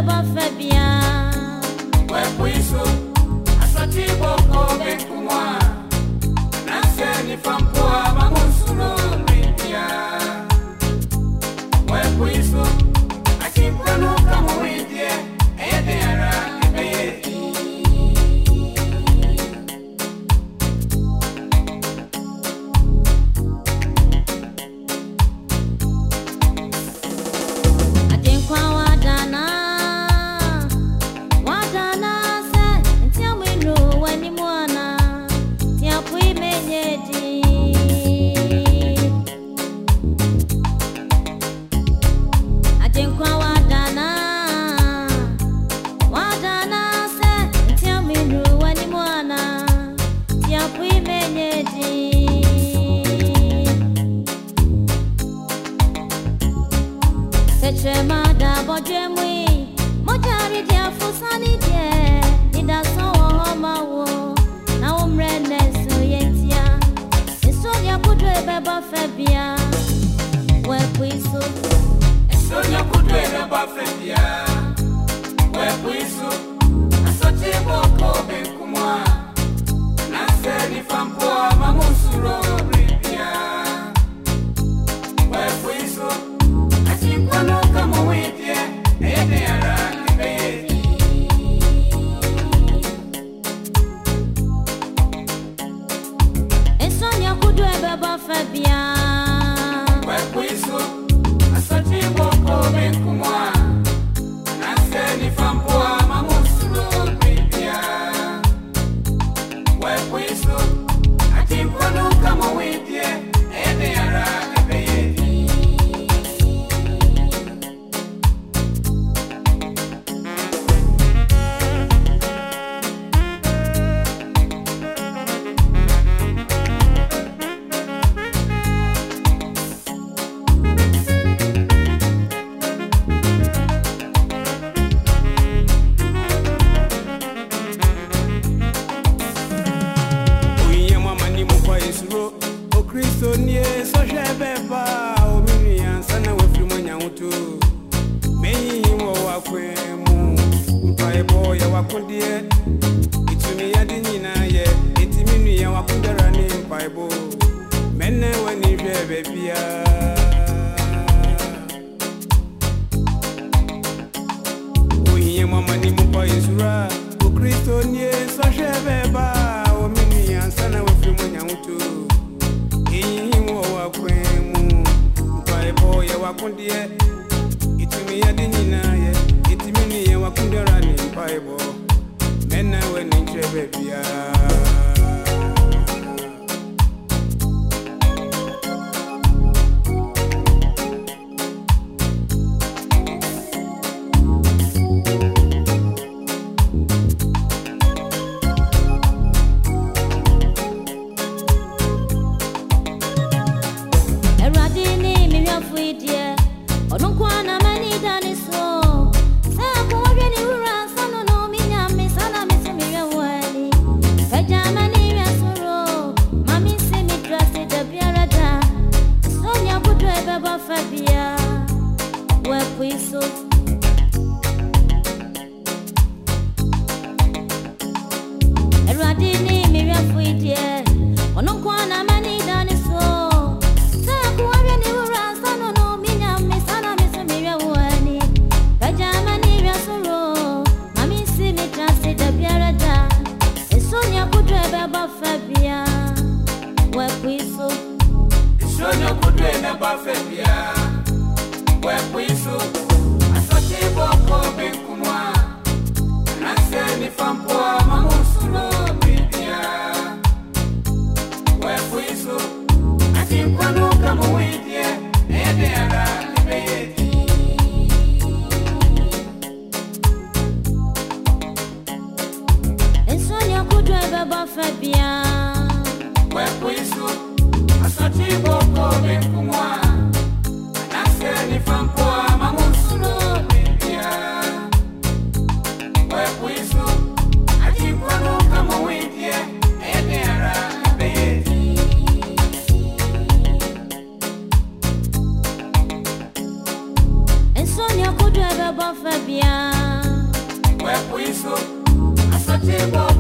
beba fabia. Where puiso, asati boko benkumwa. Nanseni fampua mamusuno mbia. Where puiso, achimpano kamuidie, ede ara ebeyeti. Chemada bojemwi mojari dia fusani die nida so homa wo na umrene so yentia esonya kudwe beba fabia we puiso esonya kudwe beba fabia we puiso asoti boko benkumwa na seni fampoa mamusuro bribia we puiso achimpano kamuidie ede ara ebeyeti. esonya kudwe beba fabia we puiso asoti boko benkumwa na seni fampoa mamusuro bribia we puiso achimpano kamuidie ede ara ebeyeti. Fabia, we puiso asoti boko benkumwa na seni fampoa mamusuro bribia we puiso achimpano kamuidie ede ara ebeyeti. Ensonya kudwe beba Fabia. so, asati bo